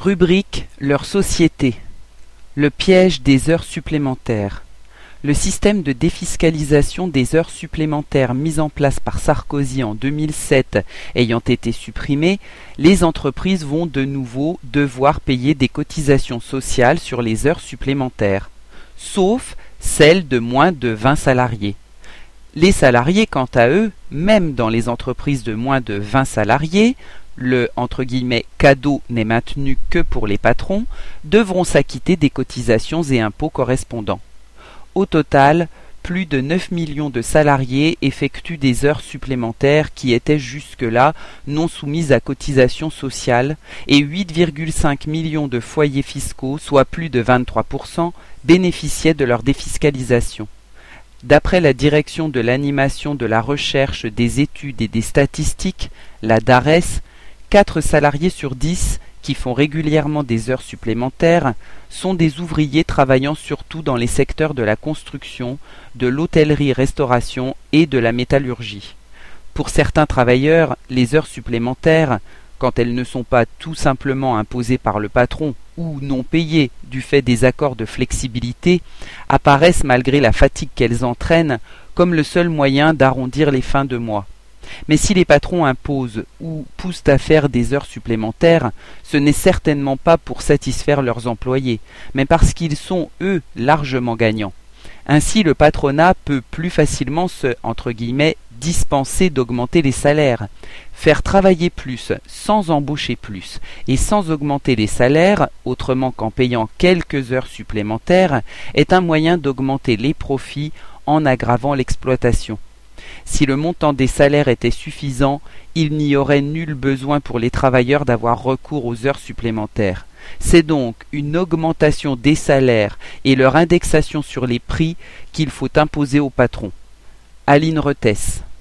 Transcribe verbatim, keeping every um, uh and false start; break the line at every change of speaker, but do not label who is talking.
Rubrique leur société. Le piège des heures supplémentaires. Le système de défiscalisation des heures supplémentaires mis en place par Sarkozy en deux mille sept ayant été supprimé, les entreprises vont de nouveau devoir payer des cotisations sociales sur les heures supplémentaires, sauf celles de moins de vingt salariés. Les salariés, quant à eux, même dans les entreprises de moins de vingt salariés, le entre guillemets cadeau n'est maintenu que pour les patrons, devront s'acquitter des cotisations et impôts correspondants. Au total, plus de neuf millions de salariés effectuent des heures supplémentaires qui étaient jusque-là non soumises à cotisations sociales et huit virgule cinq millions de foyers fiscaux, soit plus de vingt-trois pour cent, bénéficiaient de leur défiscalisation. D'après la Direction de l'animation de la recherche, des études et des statistiques, la DARES, quatre salariés sur dix qui font régulièrement des heures supplémentaires sont des ouvriers travaillant surtout dans les secteurs de la construction, de l'hôtellerie-restauration et de la métallurgie. Pour certains travailleurs, les heures supplémentaires, quand elles ne sont pas tout simplement imposées par le patron ou non payées du fait des accords de flexibilité, apparaissent malgré la fatigue qu'elles entraînent comme le seul moyen d'arrondir les fins de mois. Mais si les patrons imposent ou poussent à faire des heures supplémentaires, ce n'est certainement pas pour satisfaire leurs employés, mais parce qu'ils sont, eux, largement gagnants. Ainsi, le patronat peut plus facilement se, entre guillemets, dispenser d'augmenter les salaires. Faire travailler plus sans embaucher plus et sans augmenter les salaires, autrement qu'en payant quelques heures supplémentaires, est un moyen d'augmenter les profits en aggravant l'exploitation. Si le montant des salaires était suffisant, il n'y aurait nul besoin pour les travailleurs d'avoir recours aux heures supplémentaires. C'est donc une augmentation des salaires et leur indexation sur les prix qu'il faut imposer aux patrons. Aline Rethès.